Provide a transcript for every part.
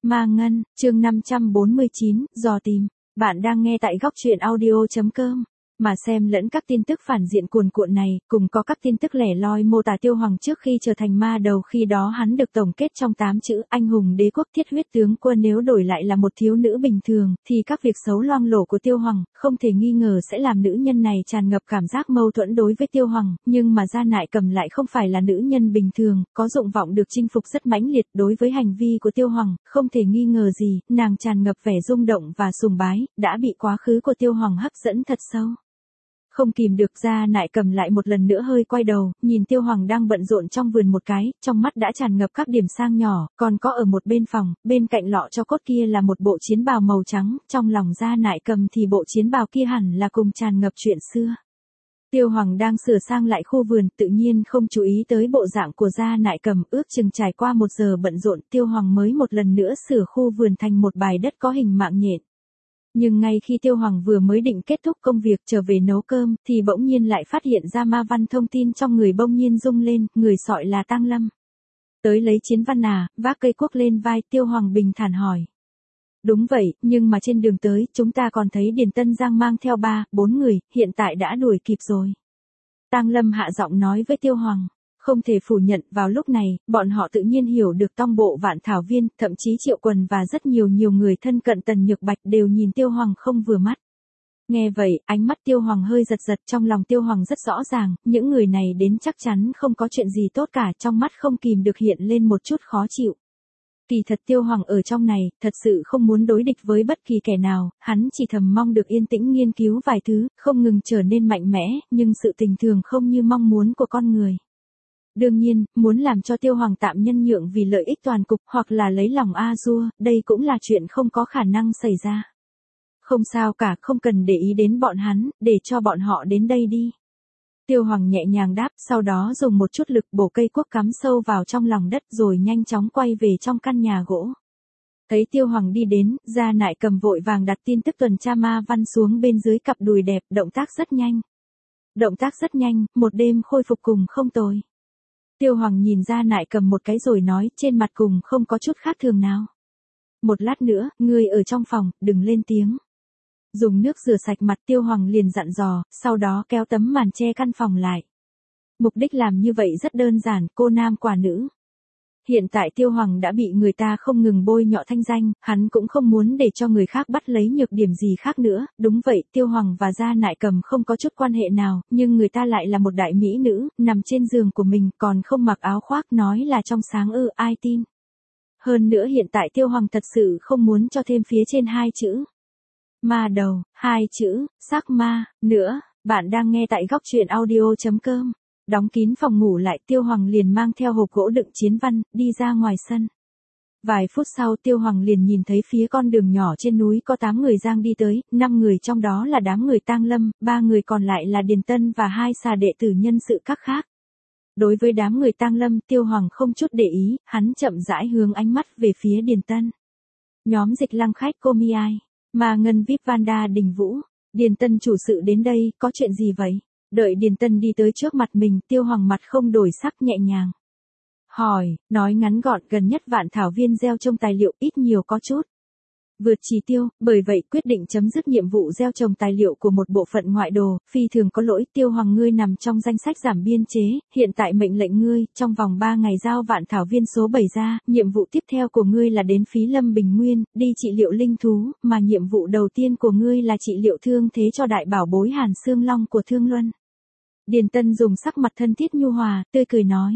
Ma Ngân, chương 549, dò tìm. Bạn đang nghe tại góc truyện audio.com. Mà xem lẫn các tin tức phản diện cuồn cuộn này, cùng có các tin tức lẻ loi mô tả Tiêu Hoàng trước khi trở thành ma đầu, khi đó hắn được tổng kết trong 8 chữ anh hùng đế quốc thiết huyết tướng quân. Nếu đổi lại là một thiếu nữ bình thường, thì các việc xấu loang lổ của Tiêu Hoàng, không thể nghi ngờ sẽ làm nữ nhân này tràn ngập cảm giác mâu thuẫn đối với Tiêu Hoàng, nhưng mà Gia Nại Cầm lại không phải là nữ nhân bình thường, có dụng vọng được chinh phục rất mãnh liệt. Đối với hành vi của Tiêu Hoàng, không thể nghi ngờ gì, nàng tràn ngập vẻ rung động và sùng bái, đã bị quá khứ của Tiêu Hoàng hấp dẫn thật sâu. Không kìm được, Gia Nại Cầm lại một lần nữa hơi quay đầu, nhìn Tiêu Hoàng đang bận rộn trong vườn một cái, trong mắt đã tràn ngập các điểm sang nhỏ, còn có ở một bên phòng, bên cạnh lọ cho cốt kia là một bộ chiến bào màu trắng, trong lòng Gia Nại Cầm thì bộ chiến bào kia hẳn là cùng tràn ngập chuyện xưa. Tiêu Hoàng đang sửa sang lại khu vườn, tự nhiên không chú ý tới bộ dạng của Gia Nại Cầm, ước chừng trải qua 1 giờ bận rộn, Tiêu Hoàng mới một lần nữa sửa khu vườn thành một bãi đất có hình mạng nhện. Nhưng ngay khi Tiêu Hoàng vừa mới định kết thúc công việc trở về nấu cơm, thì bỗng nhiên lại phát hiện ra ma văn thông tin trong người bỗng nhiên rung lên, người sọi là Tang Lâm. Tới lấy chiến văn à, vác cây cuốc lên vai, Tiêu Hoàng bình thản hỏi. Đúng vậy, nhưng mà trên đường tới, chúng ta còn thấy Điền Tân Giang mang theo 3-4 người, hiện tại đã đuổi kịp rồi. Tang Lâm hạ giọng nói với Tiêu Hoàng. Không thể phủ nhận, vào lúc này, bọn họ tự nhiên hiểu được Tông Bộ Vạn Thảo Viên, thậm chí Triệu Quần và rất nhiều người thân cận Tần Nhược Bạch đều nhìn Tiêu Hoàng không vừa mắt. Nghe vậy, ánh mắt Tiêu Hoàng hơi giật giật, trong lòng Tiêu Hoàng rất rõ ràng, những người này đến chắc chắn không có chuyện gì tốt cả, trong mắt không kìm được hiện lên một chút khó chịu. Kỳ thật Tiêu Hoàng ở trong này, thật sự không muốn đối địch với bất kỳ kẻ nào, hắn chỉ thầm mong được yên tĩnh nghiên cứu vài thứ, không ngừng trở nên mạnh mẽ, nhưng sự tình thường không như mong muốn của con người. Đương nhiên, muốn làm cho Tiêu Hoàng tạm nhân nhượng vì lợi ích toàn cục hoặc là lấy lòng A-dua, đây cũng là chuyện không có khả năng xảy ra. Không sao cả, không cần để ý đến bọn hắn, để cho bọn họ đến đây đi. Tiêu Hoàng nhẹ nhàng đáp, sau đó dùng một chút lực bổ cây cuốc cắm sâu vào trong lòng đất rồi nhanh chóng quay về trong căn nhà gỗ. Thấy Tiêu Hoàng đi đến, Gia Nại Cầm vội vàng đặt tin tức tuần tra ma văn xuống bên dưới cặp đùi đẹp, động tác rất nhanh. Động tác rất nhanh, một đêm khôi phục cùng không tồi. Tiêu Hoàng nhìn Gia Nại Cầm một cái rồi nói, trên mặt cùng không có chút khác thường nào. Một lát nữa, ngươi ở trong phòng, đừng lên tiếng. Dùng nước rửa sạch mặt, Tiêu Hoàng liền dặn dò, sau đó kéo tấm màn che căn phòng lại. Mục đích làm như vậy rất đơn giản, cô nam quả nữ. Hiện tại Tiêu Hoàng đã bị người ta không ngừng bôi nhọ thanh danh, hắn cũng không muốn để cho người khác bắt lấy nhược điểm gì khác nữa. Đúng vậy, Tiêu Hoàng và Gia Nại Cầm không có chút quan hệ nào, nhưng người ta lại là một đại mỹ nữ, nằm trên giường của mình còn không mặc áo khoác, nói là trong sáng ai tin. Hơn nữa hiện tại Tiêu Hoàng thật sự không muốn cho thêm phía trên 2 chữ. Ma đầu, 2 chữ, sắc ma, nữa. Bạn đang nghe tại góc truyện audio.com. Đóng kín phòng ngủ lại, Tiêu Hoàng liền mang theo hộp gỗ đựng chiến văn, đi ra ngoài sân. Vài phút sau Tiêu Hoàng liền nhìn thấy phía con đường nhỏ trên núi có 8 người giang đi tới, 5 người trong đó là đám người Tang Lâm, 3 người còn lại là Điền Tân và 2 xà đệ tử nhân sự các khác. Đối với đám người Tang Lâm, Tiêu Hoàng không chút để ý, hắn chậm rãi hướng ánh mắt về phía Điền Tân. Nhóm Dịch Lăng khách cô Mi Ai, Ma Ngân VIP Vanda Đình Vũ, Điền Tân chủ sự đến đây, có chuyện gì vậy? Đợi Điền Tân đi tới trước mặt mình, Tiêu Hoàng mặt không đổi sắc, nhẹ nhàng hỏi, nói ngắn gọn, gần nhất Vạn Thảo Viên gieo trồng tài liệu ít nhiều có chút vượt chỉ tiêu, bởi vậy quyết định chấm dứt nhiệm vụ gieo trồng tài liệu của một bộ phận ngoại đồ, phi thường có lỗi. Tiêu Hoàng, ngươi nằm trong danh sách giảm biên chế, hiện tại mệnh lệnh ngươi, trong vòng 3 ngày giao Vạn Thảo Viên số 7 ra, nhiệm vụ tiếp theo của ngươi là đến Phí Lâm Bình Nguyên, đi trị liệu linh thú, mà nhiệm vụ đầu tiên của ngươi là trị liệu thương thế cho đại bảo bối Hàn Xương Long của Thương Luân. Điền Tân dùng sắc mặt thân thiết nhu hòa, tươi cười nói.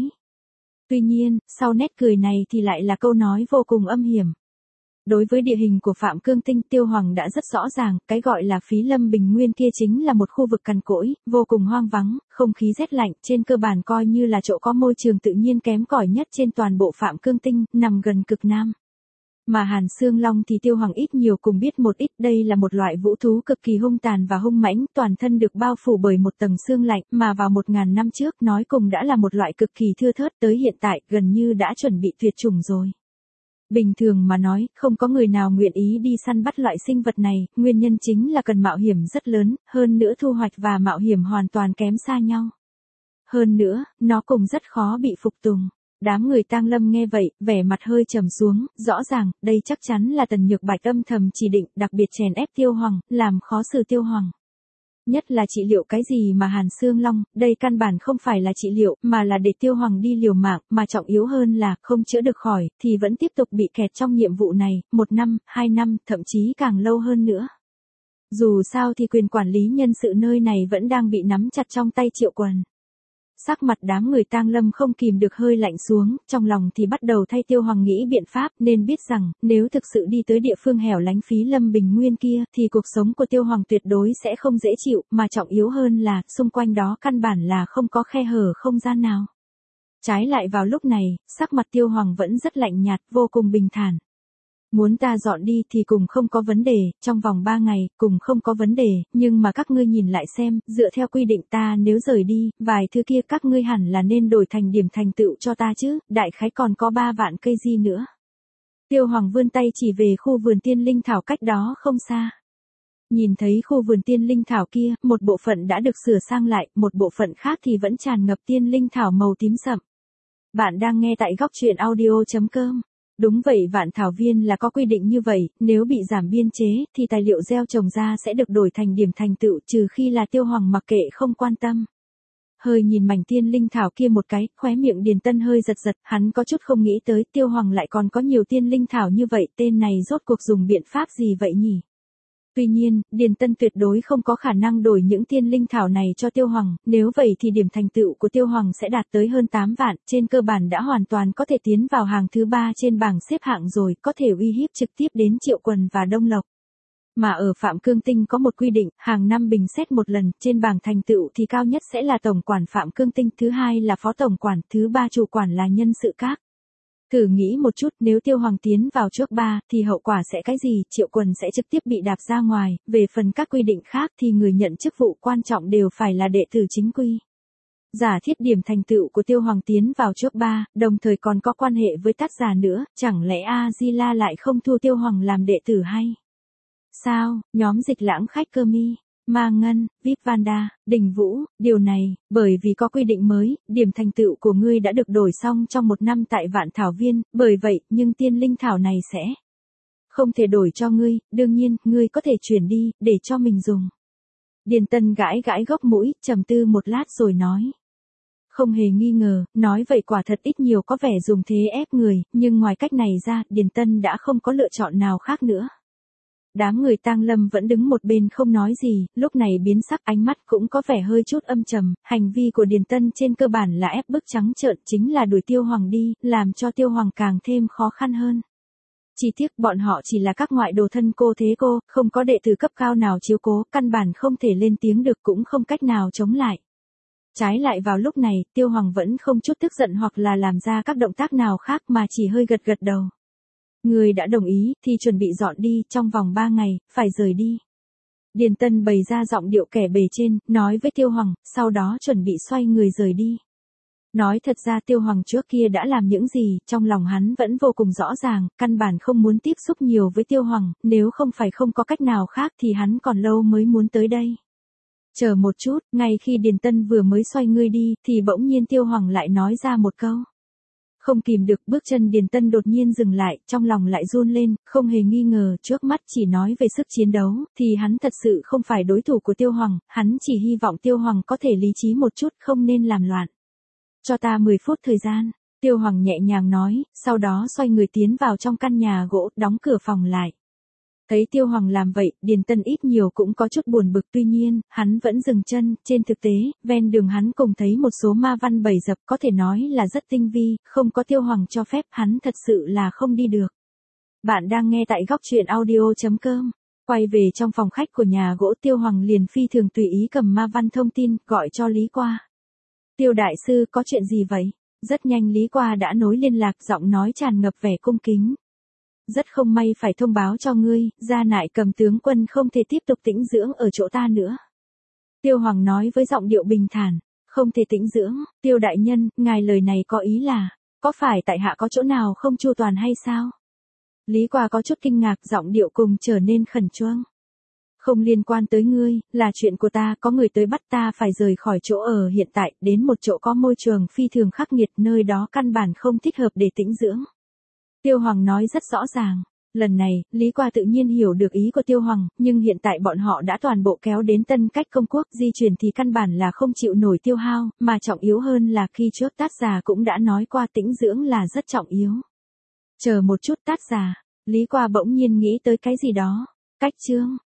Tuy nhiên, sau nét cười này thì lại là câu nói vô cùng âm hiểm. Đối với địa hình của Phạm Cương Tinh, Tiêu Hoàng đã rất rõ ràng, cái gọi là Phí Lâm Bình Nguyên kia chính là một khu vực cằn cỗi, vô cùng hoang vắng, không khí rét lạnh, trên cơ bản coi như là chỗ có môi trường tự nhiên kém cỏi nhất trên toàn bộ Phạm Cương Tinh, nằm gần cực nam. Mà Hàn Xương Long thì Tiêu Hoàng ít nhiều cùng biết một ít, đây là một loại vũ thú cực kỳ hung tàn và hung mãnh, toàn thân được bao phủ bởi một tầng xương lạnh, mà vào 1000 năm trước nói cùng đã là một loại cực kỳ thưa thớt, tới hiện tại gần như đã chuẩn bị tuyệt chủng rồi. Bình thường mà nói, không có người nào nguyện ý đi săn bắt loại sinh vật này, nguyên nhân chính là cần mạo hiểm rất lớn, hơn nữa thu hoạch và mạo hiểm hoàn toàn kém xa nhau. Hơn nữa, nó cũng rất khó bị phục tùng. Đám người Tang Lâm nghe vậy, vẻ mặt hơi trầm xuống, rõ ràng, đây chắc chắn là Tần Nhược Bạch âm thầm chỉ định, đặc biệt chèn ép Tiêu Hoàng, làm khó xử Tiêu Hoàng. Nhất là trị liệu cái gì mà Hàn Xương Long, đây căn bản không phải là trị liệu, mà là để Tiêu Hoàng đi liều mạng, mà trọng yếu hơn là, không chữa được khỏi, thì vẫn tiếp tục bị kẹt trong nhiệm vụ này, 1 năm, 2 năm, thậm chí càng lâu hơn nữa. Dù sao thì quyền quản lý nhân sự nơi này vẫn đang bị nắm chặt trong tay Triệu Quần. Sắc mặt đám người Tang Lâm không kìm được hơi lạnh xuống, trong lòng thì bắt đầu thay Tiêu Hoàng nghĩ biện pháp, nên biết rằng, nếu thực sự đi tới địa phương hẻo lánh Phí Lâm Bình Nguyên kia, thì cuộc sống của Tiêu Hoàng tuyệt đối sẽ không dễ chịu, mà trọng yếu hơn là, xung quanh đó căn bản là không có khe hở không gian nào. Trái lại vào lúc này, sắc mặt Tiêu Hoàng vẫn rất lạnh nhạt, vô cùng bình thản. Muốn ta dọn đi thì cùng không có vấn đề, trong vòng 3 ngày, cùng không có vấn đề, nhưng mà các ngươi nhìn lại xem, dựa theo quy định ta nếu rời đi, vài thứ kia các ngươi hẳn là nên đổi thành điểm thành tựu cho ta chứ, đại khái còn có 3 vạn cây gì nữa. Tiêu Hoàng vươn tay chỉ về khu vườn tiên linh thảo cách đó không xa. Nhìn thấy khu vườn tiên linh thảo kia, một bộ phận đã được sửa sang lại, một bộ phận khác thì vẫn tràn ngập tiên linh thảo màu tím sậm. Bạn đang nghe tại góc truyện audio.com. Đúng vậy, Vạn Thảo Viên là có quy định như vậy, nếu bị giảm biên chế, thì tài liệu gieo trồng ra sẽ được đổi thành điểm thành tựu, trừ khi là Tiêu Hoàng mặc kệ không quan tâm. Hơi nhìn mảnh tiên linh thảo kia một cái, khóe miệng Điền Tân hơi giật giật, hắn có chút không nghĩ tới Tiêu Hoàng lại còn có nhiều tiên linh thảo như vậy, tên này rốt cuộc dùng biện pháp gì vậy nhỉ? Tuy nhiên, Điền Tân tuyệt đối không có khả năng đổi những tiên linh thảo này cho Tiêu Hoàng, nếu vậy thì điểm thành tựu của Tiêu Hoàng sẽ đạt tới hơn 8 vạn, trên cơ bản đã hoàn toàn có thể tiến vào hàng thứ 3 trên bảng xếp hạng rồi, có thể uy hiếp trực tiếp đến Triệu Quần và Đông Lộc. Mà ở Phạm Cương Tinh có một quy định, hàng năm bình xét một lần, trên bảng thành tựu thì cao nhất sẽ là tổng quản Phạm Cương Tinh, thứ hai là phó tổng quản, thứ ba chủ quản là nhân sự các. Thử nghĩ một chút, nếu Tiêu Hoàng tiến vào trước 3, thì hậu quả sẽ cái gì, Triệu Quần sẽ trực tiếp bị đạp ra ngoài, về phần các quy định khác thì người nhận chức vụ quan trọng đều phải là đệ tử chính quy. Giả thiết điểm thành tựu của Tiêu Hoàng tiến vào trước 3, đồng thời còn có quan hệ với tác giả nữa, chẳng lẽ A-di-la lại không thu Tiêu Hoàng làm đệ tử hay? Sao, nhóm Dịch Lãng khách cơ mi, Ma Ngân, Vip Vanda, Đình Vũ, điều này, bởi vì có quy định mới, điểm thành tựu của ngươi đã được đổi xong trong 1 năm tại Vạn Thảo Viên, bởi vậy, nhưng tiên linh thảo này sẽ không thể đổi cho ngươi, đương nhiên, ngươi có thể chuyển đi, để cho mình dùng. Điền Tân gãi gãi gốc mũi, trầm tư một lát rồi nói. Không hề nghi ngờ, nói vậy quả thật ít nhiều có vẻ dùng thế ép người, nhưng ngoài cách này ra, Điền Tân đã không có lựa chọn nào khác nữa. Đám người Tang Lâm vẫn đứng một bên không nói gì, lúc này biến sắc, ánh mắt cũng có vẻ hơi chút âm trầm, hành vi của Điền Tân trên cơ bản là ép bức trắng trợn, chính là đuổi Tiêu Hoàng đi, làm cho Tiêu Hoàng càng thêm khó khăn hơn. Chỉ tiếc bọn họ chỉ là các ngoại đồ thân cô thế cô, không có đệ tử cấp cao nào chiếu cố, căn bản không thể lên tiếng được, cũng không cách nào chống lại. Trái lại vào lúc này, Tiêu Hoàng vẫn không chút tức giận hoặc là làm ra các động tác nào khác mà chỉ hơi gật gật đầu. Người đã đồng ý, thì chuẩn bị dọn đi, trong vòng 3 ngày, phải rời đi. Điền Tân bày ra giọng điệu kẻ bề trên, nói với Tiêu Hoàng, sau đó chuẩn bị xoay người rời đi. Nói thật ra Tiêu Hoàng trước kia đã làm những gì, trong lòng hắn vẫn vô cùng rõ ràng, căn bản không muốn tiếp xúc nhiều với Tiêu Hoàng, nếu không phải không có cách nào khác thì hắn còn lâu mới muốn tới đây. Chờ một chút, ngay khi Điền Tân vừa mới xoay người đi, thì bỗng nhiên Tiêu Hoàng lại nói ra một câu. Không kìm được, bước chân Điền Tân đột nhiên dừng lại, trong lòng lại run lên, không hề nghi ngờ, trước mắt chỉ nói về sức chiến đấu, thì hắn thật sự không phải đối thủ của Tiêu Hoàng, hắn chỉ hy vọng Tiêu Hoàng có thể lý trí một chút, không nên làm loạn. Cho ta 10 phút thời gian, Tiêu Hoàng nhẹ nhàng nói, sau đó xoay người tiến vào trong căn nhà gỗ, đóng cửa phòng lại. Thấy Tiêu Hoàng làm vậy, Điền Tân ít nhiều cũng có chút buồn bực, tuy nhiên, hắn vẫn dừng chân, trên thực tế, ven đường hắn cùng thấy một số ma văn bày dập, có thể nói là rất tinh vi, không có Tiêu Hoàng cho phép, hắn thật sự là không đi được. Bạn đang nghe tại góc truyện audio.com. Quay về trong phòng khách của nhà gỗ, Tiêu Hoàng liền phi thường tùy ý cầm ma văn thông tin, gọi cho Lý Qua. Tiêu đại sư, có chuyện gì vậy? Rất nhanh Lý Qua đã nối liên lạc, giọng nói tràn ngập vẻ cung kính. Rất không may phải thông báo cho ngươi, Gia Nại Cầm tướng quân không thể tiếp tục tĩnh dưỡng ở chỗ ta nữa. Tiêu Hoàng nói với giọng điệu bình thản, không thể tĩnh dưỡng, Tiêu đại nhân, ngài lời này có ý là, có phải tại hạ có chỗ nào không chu toàn hay sao? Lý Qua có chút kinh ngạc, giọng điệu cùng trở nên khẩn trương. Không liên quan tới ngươi, là chuyện của ta, có người tới bắt ta phải rời khỏi chỗ ở hiện tại, đến một chỗ có môi trường phi thường khắc nghiệt, nơi đó căn bản không thích hợp để tĩnh dưỡng. Tiêu Hoàng nói rất rõ ràng. Lần này, Lý Qua tự nhiên hiểu được ý của Tiêu Hoàng, nhưng hiện tại bọn họ đã toàn bộ kéo đến Tân Cách Công Quốc, di chuyển thì căn bản là không chịu nổi tiêu hao, mà trọng yếu hơn là khi trước Tát già cũng đã nói qua tĩnh dưỡng là rất trọng yếu. Chờ một chút Tát già, Lý Qua bỗng nhiên nghĩ tới cái gì đó. Cách chương